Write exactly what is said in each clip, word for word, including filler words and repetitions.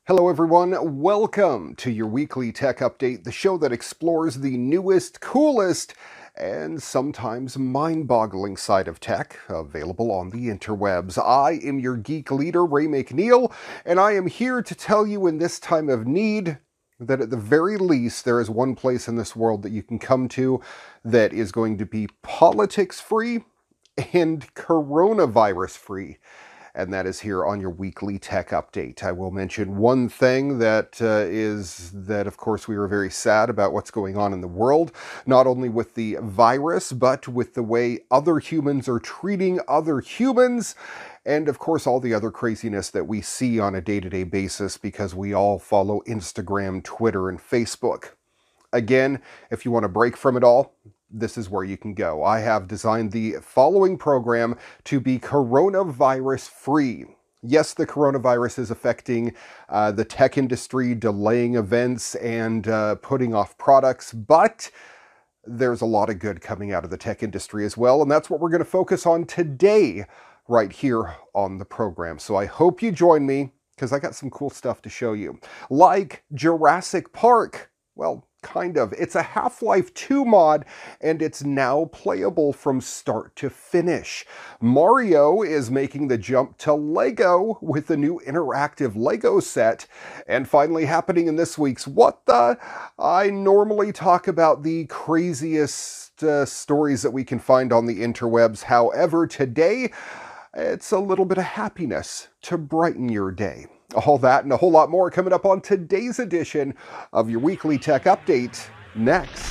Hello everyone, welcome to your weekly tech update, the show that explores the newest, coolest, and sometimes mind-boggling side of tech available on the interwebs. I am your geek leader, Ray McNeil, and I am here to tell you in this time of need that at the very least there is one place in this world that you can come to that is going to be politics-free and coronavirus-free. And that is here on your weekly tech update. I will mention one thing that uh, is that, of course, we are very sad about what's going on in the world, not only with the virus, but with the way other humans are treating other humans, and of course, all the other craziness that we see on a day-to-day basis because we all follow Instagram, Twitter, and Facebook. Again, if you want to break from it all, this is where you can go. I have designed the following program to be coronavirus free. Yes, the coronavirus is affecting uh, the tech industry, delaying events and uh, putting off products, but there's a lot of good coming out of the tech industry as well, and that's what we're going to focus on today right here on the program. So I hope you join me because I got some cool stuff to show you. Like Jurassic Park. Well, kind of. It's a Half-Life two mod, and it's now playable from start to finish. Mario is making the jump to Lego with the new interactive Lego set. And finally, happening in this week's What The? I normally talk about the craziest uh, stories that we can find on the interwebs. However, today, it's a little bit of happiness to brighten your day. All that and a whole lot more coming up on today's edition of your weekly tech update next.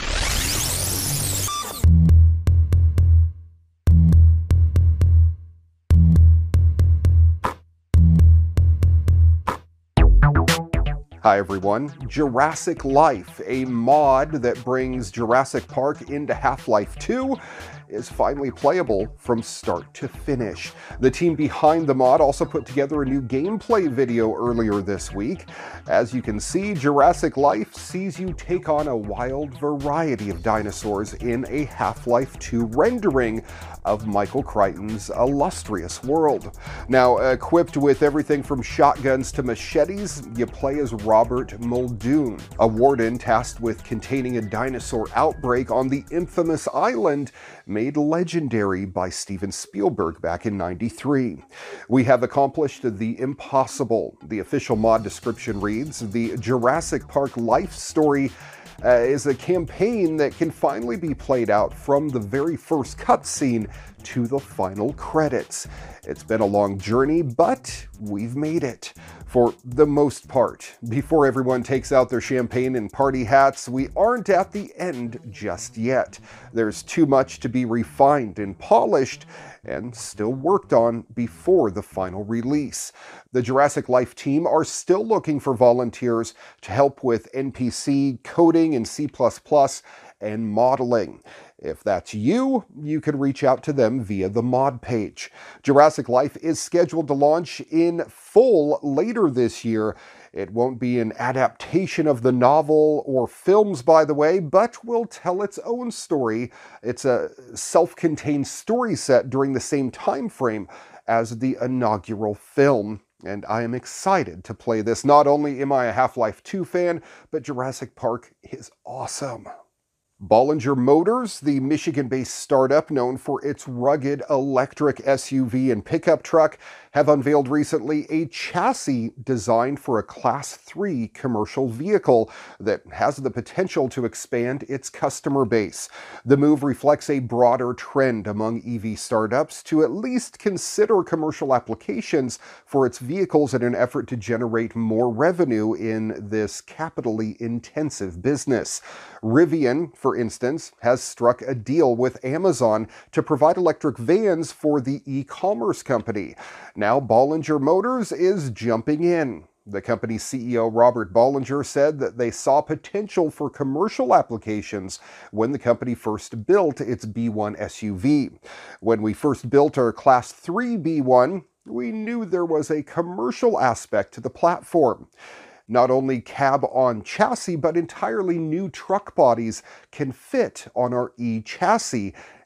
Hi everyone, Jurassic Life, a mod that brings Jurassic Park into Half-Life two, is finally playable from start to finish. The team behind the mod also put together a new gameplay video earlier this week. As you can see, Jurassic Life sees you take on a wild variety of dinosaurs in a Half-Life two rendering of Michael Crichton's illustrious world. Now, equipped with everything from shotguns to machetes, you play as Robert Muldoon, a warden tasked with containing a dinosaur outbreak on the infamous island made legendary by Steven Spielberg back in ninety-three. We have accomplished the impossible. The official mod description reads, "The Jurassic Park life story uh, is a campaign that can finally be played out from the very first cutscene to the final credits. It's been a long journey, but we've made it. For the most part, before everyone takes out their champagne and party hats, we aren't at the end just yet. There's too much to be refined and polished and still worked on before the final release. The Jurassic Life team are still looking for volunteers to help with N P C, coding in C plus plus, and modeling. If that's you, you can reach out to them via the mod page. Jurassic Life is scheduled to launch in full later this year. It won't be an adaptation of the novel or films, by the way, but will tell its own story. It's a self-contained story set during the same time frame as the inaugural film. And I am excited to play this. Not only am I a Half-Life two fan, but Jurassic Park is awesome. Bollinger Motors, the Michigan-based startup known for its rugged electric S U V and pickup truck, have unveiled recently a chassis designed for a Class three commercial vehicle that has the potential to expand its customer base. The move reflects a broader trend among E V startups to at least consider commercial applications for its vehicles in an effort to generate more revenue in this capitally intensive business. Rivian, for instance, has struck a deal with Amazon to provide electric vans for the e-commerce company. Now Bollinger Motors is jumping in. The company's C E O Robert Bollinger said that they saw potential for commercial applications when the company first built its B one S U V. When we first built our Class three B one, we knew there was a commercial aspect to the platform. Not only cab-on chassis, but entirely new truck bodies can fit on our E-chassis,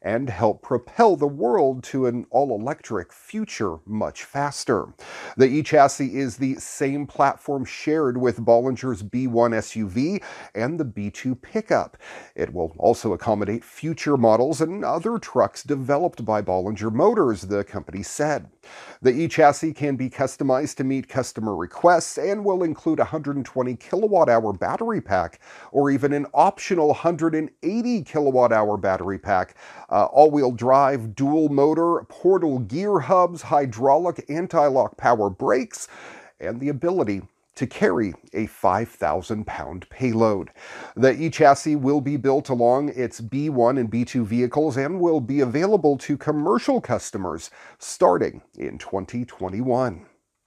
and help propel the world to an all-electric future much faster. The e-chassis is the same platform shared with Bollinger's B one S U V and the B two pickup. It will also accommodate future models and other trucks developed by Bollinger Motors, the company said. The e-chassis can be customized to meet customer requests and will include a one hundred twenty kilowatt hour battery pack or even an optional one hundred eighty kilowatt hour battery pack, uh, all-wheel drive, dual motor, portal gear hubs, hydraulic anti-lock power brakes, and the ability to carry a five thousand pound payload. The e-chassis will be built along its B one and B two vehicles and will be available to commercial customers starting in twenty twenty-one.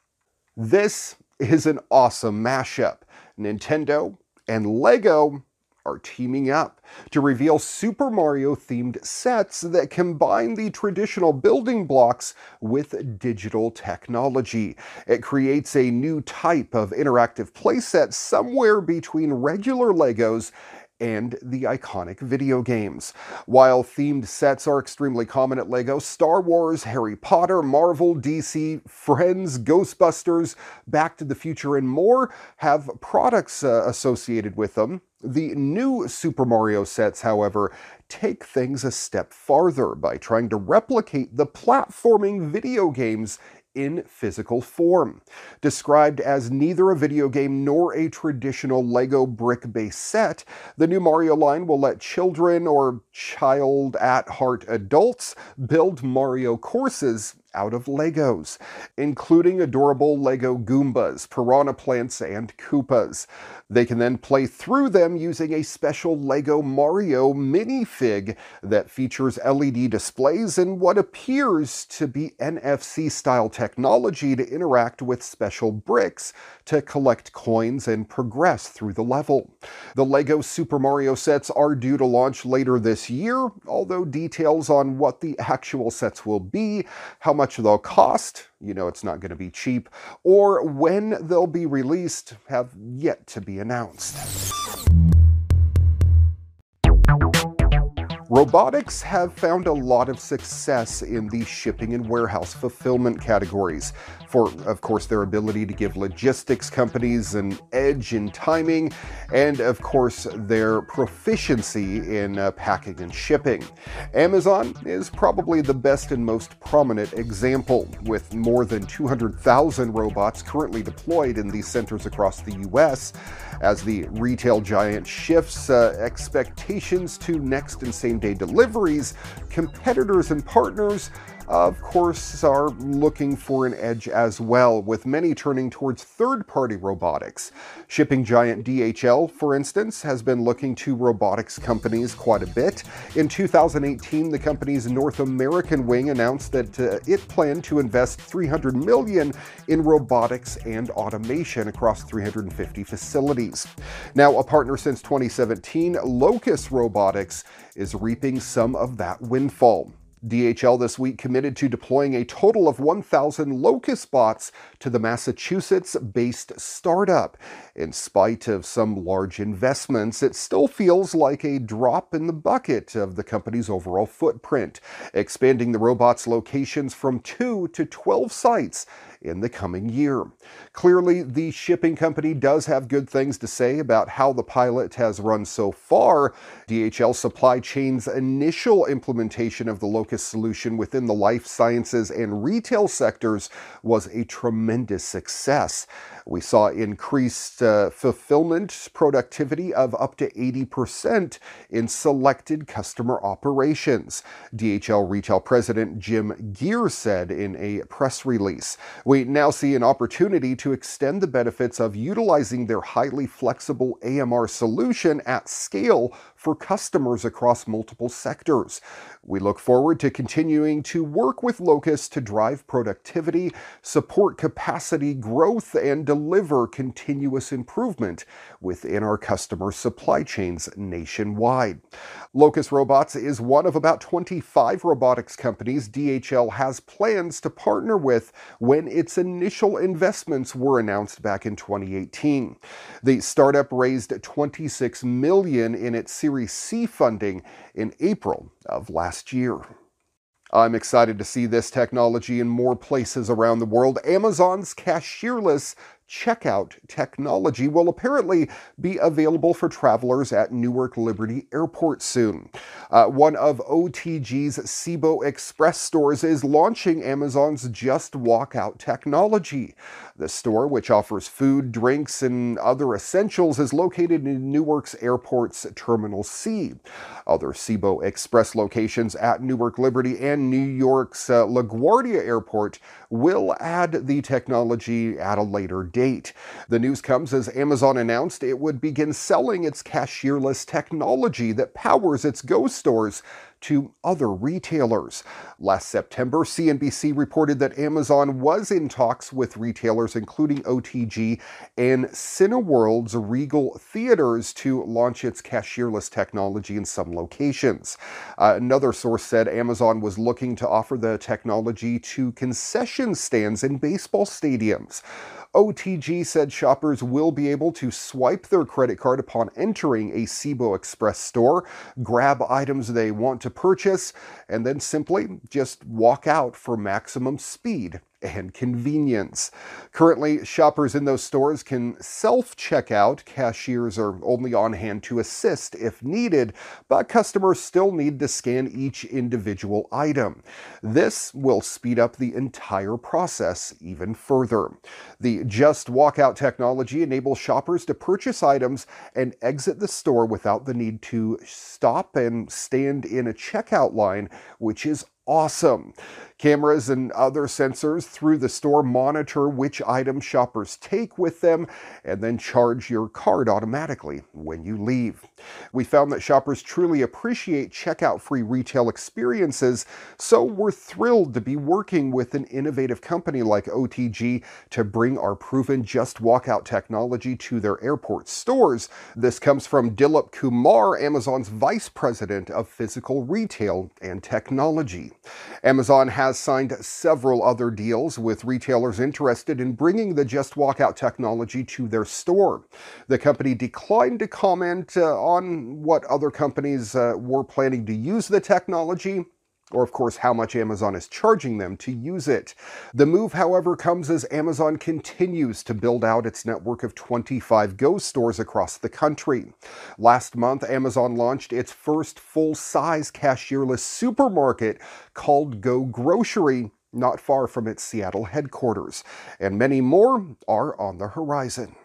This is an awesome mashup. Nintendo and LEGO are teaming up to reveal Super Mario-themed sets that combine the traditional building blocks with digital technology. It creates a new type of interactive playset somewhere between regular Legos and the iconic video games. While themed sets are extremely common at LEGO, Star Wars, Harry Potter, Marvel, D C, Friends, Ghostbusters, Back to the Future, and more have products uh, associated with them. The new Super Mario sets, however, take things a step farther by trying to replicate the platforming video games in physical form. Described as neither a video game nor a traditional LEGO brick-based set, the new Mario line will let children or child-at-heart adults build Mario courses out of Legos, including adorable Lego Goombas, Piranha Plants, and Koopas. They can then play through them using a special Lego Mario minifig that features L E D displays and what appears to be N F C-style technology to interact with special bricks to collect coins and progress through the level. The LEGO Super Mario sets are due to launch later this year, although details on what the actual sets will be, how much they'll cost, you know it's not going to be cheap, or when they'll be released have yet to be announced. Robotics have found a lot of success in the shipping and warehouse fulfillment categories for, of course, their ability to give logistics companies an edge in timing and, of course, their proficiency in uh, packing and shipping. Amazon is probably the best and most prominent example, with more than two hundred thousand robots currently deployed in these centers across the U S As the retail giant shifts uh, expectations to next and same-day deliveries, competitors and partners, of course, are looking for an edge as well, with many turning towards third-party robotics. Shipping giant D H L, for instance, has been looking to robotics companies quite a bit. In two thousand eighteen, the company's North American wing announced that uh, it planned to invest three hundred million dollars in robotics and automation across three hundred fifty facilities. Now, a partner since twenty seventeen, Locus Robotics is reaping some of that windfall. D H L this week committed to deploying a total of one thousand Locus bots to the Massachusetts-based startup. In spite of some large investments, it still feels like a drop in the bucket of the company's overall footprint, expanding the robot's locations from two to twelve sites in the coming year. Clearly, the shipping company does have good things to say about how the pilot has run so far. D H L Supply Chain's initial implementation of the Locus solution within the life sciences and retail sectors was a tremendous success. We saw increased uh, fulfillment productivity of up to eighty percent in selected customer operations, D H L Retail President Jim Geer said in a press release. We now see an opportunity to extend the benefits of utilizing their highly flexible A M R solution at scale for customers across multiple sectors. We look forward to continuing to work with Locus to drive productivity, support capacity growth, and deliver continuous improvement within our customer supply chains nationwide. Locus Robots is one of about twenty-five robotics companies D H L has plans to partner with when its initial investments were announced back in twenty eighteen. The startup raised twenty-six million dollars in its Series Series C funding in April of last year. I'm excited to see this technology in more places around the world. Amazon's cashierless checkout technology will apparently be available for travelers at Newark Liberty Airport soon. Uh, one of O T G's Cboe Express stores is launching Amazon's Just Walk Out technology. The store, which offers food, drinks, and other essentials, is located in Newark's airport's Terminal C. Other Cboe Express locations at Newark Liberty and New York's uh, LaGuardia Airport will add the technology at a later date. The news comes as Amazon announced it would begin selling its cashierless technology that powers its Go stores to other retailers. Last September, C N B C reported that Amazon was in talks with retailers including O T G and Cineworld's Regal Theaters to launch its cashierless technology in some locations. Uh, another source said Amazon was looking to offer the technology to concession stands in baseball stadiums. O T G said shoppers will be able to swipe their credit card upon entering a Cboe Express store, grab items they want to purchase, and then simply just walk out for maximum speed and convenience. Currently, shoppers in those stores can self-check out. Cashiers are only on hand to assist if needed, but customers still need to scan each individual item. This will speed up the entire process even further. The Just Walk Out technology enables shoppers to purchase items and exit the store without the need to stop and stand in a checkout line, which is awesome. Cameras and other sensors through the store monitor which items shoppers take with them and then charge your card automatically when you leave. We found that shoppers truly appreciate checkout-free retail experiences, so we're thrilled to be working with an innovative company like O T G to bring our proven Just Walk Out technology to their airport stores. This comes from Dilip Kumar, Amazon's Vice President of Physical Retail and Technology. Amazon has signed several other deals with retailers interested in bringing the Just Walk Out technology to their store. The company declined to comment uh, on what other companies uh, were planning to use the technology, or of course how much Amazon is charging them to use it. The move, however, comes as Amazon continues to build out its network of twenty-five Go stores across the country. Last month, Amazon launched its first full-size cashierless supermarket called Go Grocery, not far from its Seattle headquarters, and many more are on the horizon.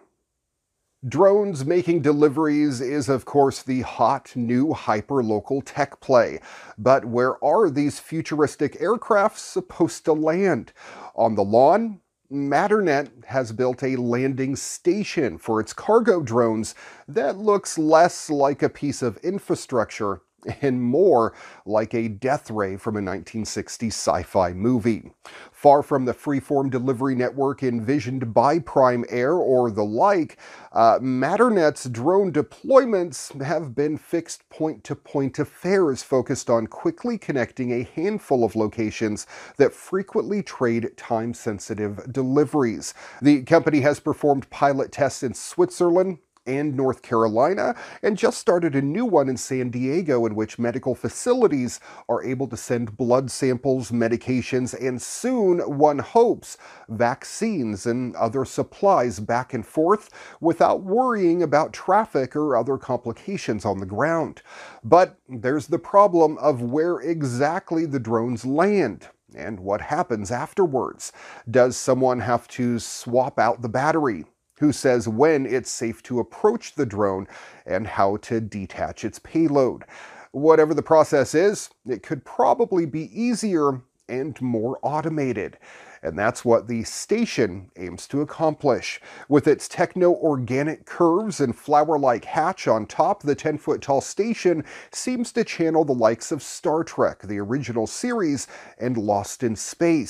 Drones making deliveries is, of course, the hot new hyper-local tech play. But where are these futuristic aircraft supposed to land? On the lawn? Matternet has built a landing station for its cargo drones that looks less like a piece of infrastructure and more like a death ray from a nineteen sixties sci-fi movie. Far from the freeform delivery network envisioned by Prime Air or the like, uh, Matternet's drone deployments have been fixed point-to-point affairs focused on quickly connecting a handful of locations that frequently trade time-sensitive deliveries. The company has performed pilot tests in Switzerland and North Carolina, and just started a new one in San Diego in which medical facilities are able to send blood samples, medications, and soon, one hopes, vaccines and other supplies back and forth without worrying about traffic or other complications on the ground. But there's the problem of where exactly the drones land. And what happens afterwards? Does someone have to swap out the battery? Who says when it's safe to approach the drone and how to detach its payload? Whatever the process is, it could probably be easier and more automated. And that's what the station aims to accomplish. With its techno-organic curves and flower-like hatch on top, the ten-foot-tall station seems to channel the likes of Star Trek, the original series, and Lost in Space.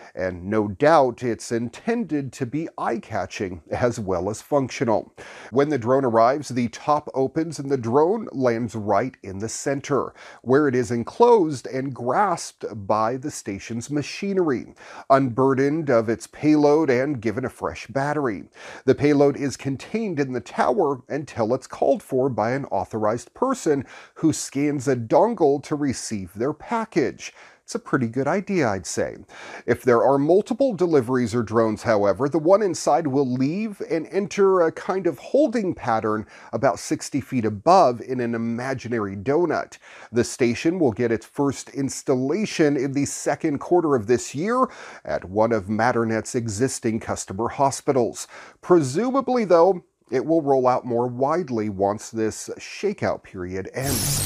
and no doubt it's intended to be eye-catching as well as functional. When the drone arrives, the top opens and the drone lands right in the center, where it is enclosed and grasped by the station's machinery, unburdened of its payload and given a fresh battery. The payload is contained in the tower until it's called for by an authorized person who scans a dongle to receive their package. It's a pretty good idea, I'd say. If there are multiple deliveries or drones, however, the one inside will leave and enter a kind of holding pattern about sixty feet above in an imaginary donut. The station will get its first installation in the second quarter of this year at one of Matternet's existing customer hospitals. Presumably, though, it will roll out more widely once this shakeout period ends.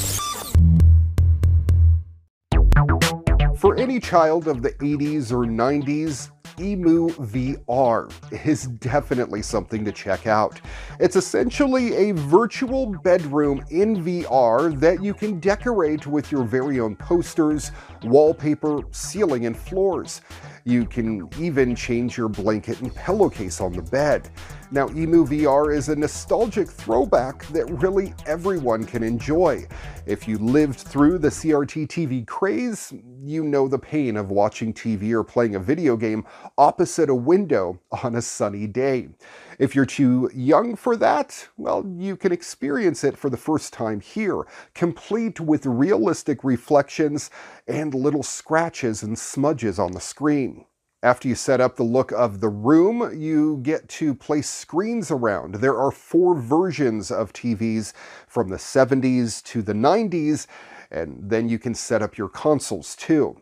For any child of the eighties or nineties, EmuVR is definitely something to check out. It's essentially a virtual bedroom in V R that you can decorate with your very own posters, wallpaper, ceiling, and floors. You can even change your blanket and pillowcase on the bed. Now, EmuVR is a nostalgic throwback that really everyone can enjoy. If you lived through the C R T T V craze, you know the pain of watching T V or playing a video game opposite a window on a sunny day. If you're too young for that, well, you can experience it for the first time here, complete with realistic reflections and little scratches and smudges on the screen. After you set up the look of the room, you get to place screens around. There are four versions of T Vs from the seventies to the nineties, and then you can set up your consoles too.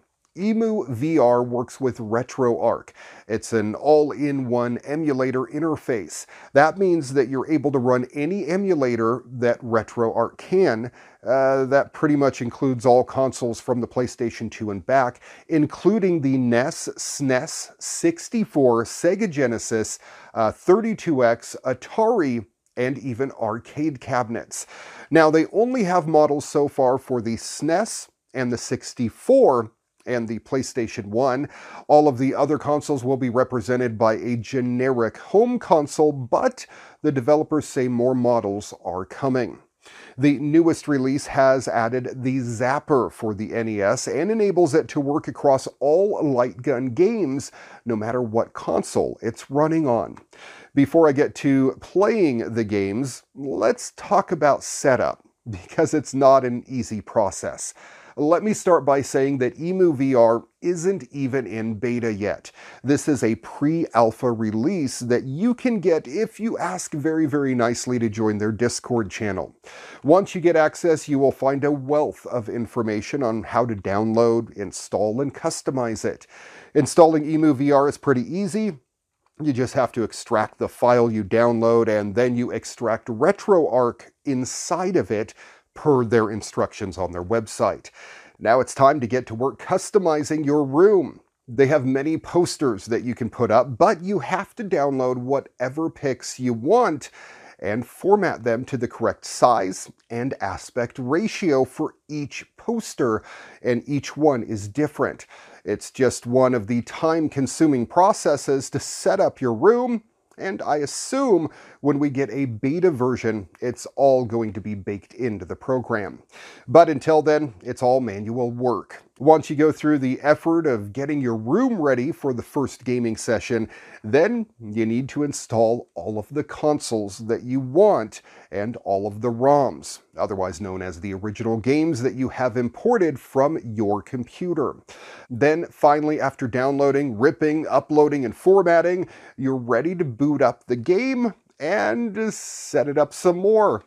EmuVR works with RetroArch. It's an all-in-one emulator interface. That means that you're able to run any emulator that RetroArch can. Uh, that pretty much includes all consoles from the PlayStation two and back, including the N E S, S N E S, sixty-four, Sega Genesis, uh, thirty-two X, Atari, and even arcade cabinets. Now, they only have models so far for the S N E S and the sixty-four, and the PlayStation one. All of the other consoles will be represented by a generic home console, but the developers say more models are coming. The newest release has added the Zapper for the N E S and enables it to work across all light gun games, no matter what console it's running on. Before I get to playing the games, let's talk about setup, because it's not an easy process. Let me start by saying that EmuVR isn't even in beta yet. This is a pre-alpha release that you can get if you ask very, very nicely to join their Discord channel. Once you get access, you will find a wealth of information on how to download, install, and customize it. Installing EmuVR is pretty easy. You just have to extract the file you download, and then you extract RetroArch inside of it, per their instructions on their website. Now it's time to get to work customizing your room. They have many posters that you can put up, but you have to download whatever pics you want and format them to the correct size and aspect ratio for each poster, and each one is different. It's just one of the time-consuming processes to set up your room, and I assume when we get a beta version, it's all going to be baked into the program. But until then, it's all manual work. Once you go through the effort of getting your room ready for the first gaming session, then you need to install all of the consoles that you want and all of the ROMs, otherwise known as the original games that you have imported from your computer. Then finally, after downloading, ripping, uploading, and formatting, you're ready to boot up the game and set it up some more.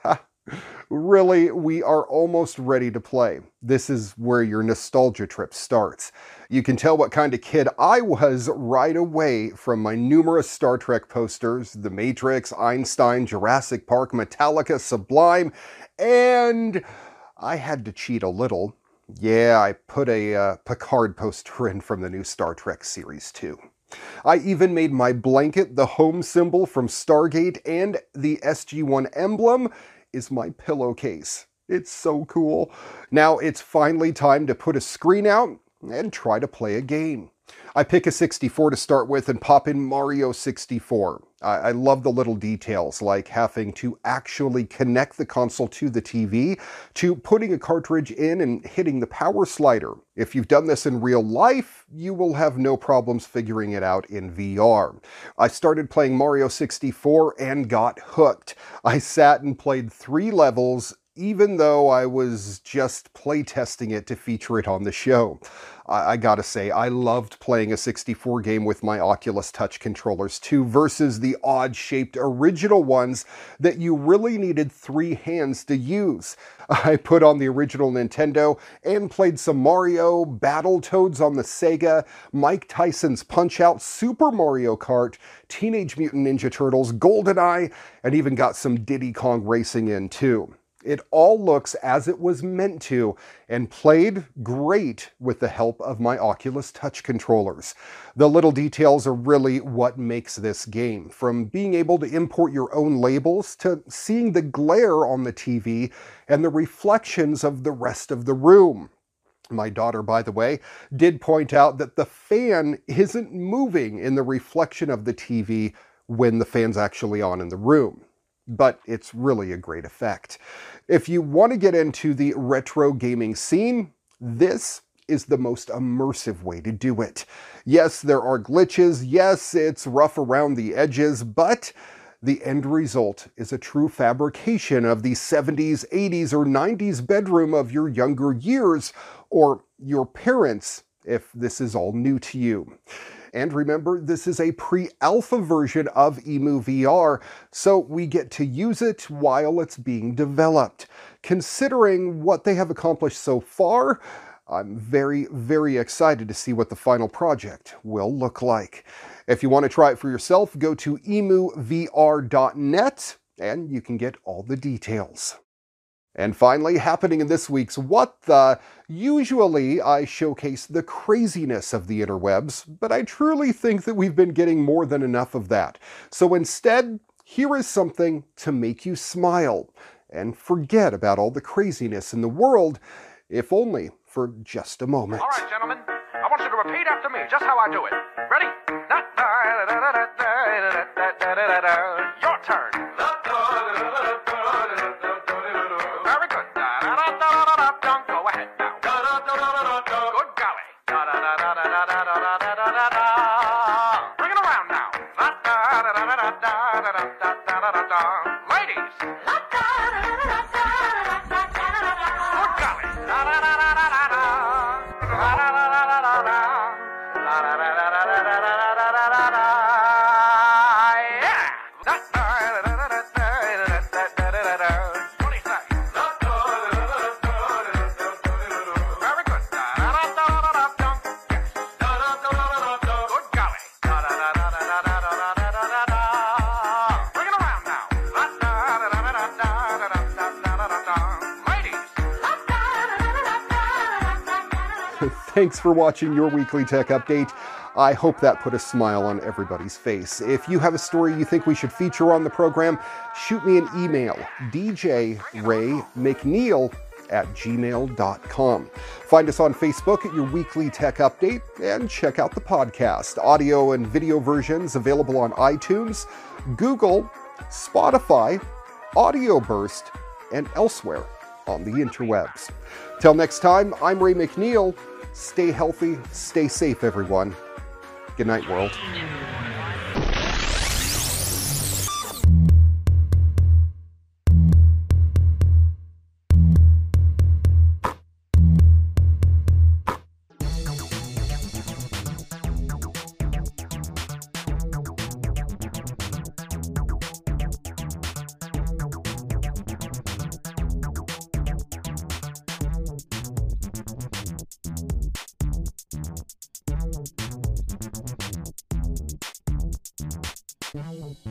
Really, we are almost ready to play. This is where your nostalgia trip starts. You can tell what kind of kid I was right away from my numerous Star Trek posters, The Matrix, Einstein, Jurassic Park, Metallica, Sublime, and I had to cheat a little. Yeah, I put a uh, Picard poster in from the new Star Trek series too. I even made my blanket the home symbol from Stargate, and the S G one emblem is my pillowcase. It's so cool. Now it's finally time to put a screen out and try to play a game. I pick a sixty-four to start with and pop in Mario sixty-four. I, I love the little details, like having to actually connect the console to the T V, to putting a cartridge in and hitting the power slider. If you've done this in real life, you will have no problems figuring it out in V R. I started playing Mario sixty-four and got hooked. I sat and played three levels, even though I was just playtesting it to feature it on the show. I, I gotta say, I loved playing a sixty-four game with my Oculus Touch controllers too, versus the odd-shaped original ones that you really needed three hands to use. I put on the original Nintendo and played some Mario, Battletoads on the Sega, Mike Tyson's Punch-Out!, Super Mario Kart, Teenage Mutant Ninja Turtles, GoldenEye, and even got some Diddy Kong Racing in too. It all looks as it was meant to, and played great with the help of my Oculus Touch controllers. The little details are really what makes this game, from being able to import your own labels to seeing the glare on the T V and the reflections of the rest of the room. My daughter, by the way, did point out that the fan isn't moving in the reflection of the T V when the fan's actually on in the room. But it's really a great effect. If you want to get into the retro gaming scene, this is the most immersive way to do it. Yes, there are glitches. Yes, it's rough around the edges, but the end result is a true fabrication of the seventies, eighties, or nineties bedroom of your younger years, or your parents', if this is all new to you. And remember, this is a pre-alpha version of emuVR, so we get to use it while it's being developed. Considering what they have accomplished so far, I'm very, very excited to see what the final project will look like. If you want to try it for yourself, go to emu V R dot net and you can get all the details. And finally, happening in this week's What The? Usually I showcase the craziness of the interwebs, but I truly think that we've been getting more than enough of that. So instead, here is something to make you smile and forget about all the craziness in the world, if only for just a moment. All right, gentlemen, I want you to repeat after me, just how I do it. Ready? Your turn. Very good. Go ahead now. Good golly. Bring it around now. Ladies. Good golly. Thanks for watching your weekly tech update. I hope that put a smile on everybody's face. If you have a story you think we should feature on the program, shoot me an email, d j ray mcneil at gmail dot com. Find us on Facebook at Your Weekly Tech Update, and check out the podcast. Audio and video versions available on iTunes, Google, Spotify, Audio Burst, and elsewhere on the interwebs. Till next time, I'm Ray McNeil. Stay healthy, stay safe, everyone. Good night, world. Thank you.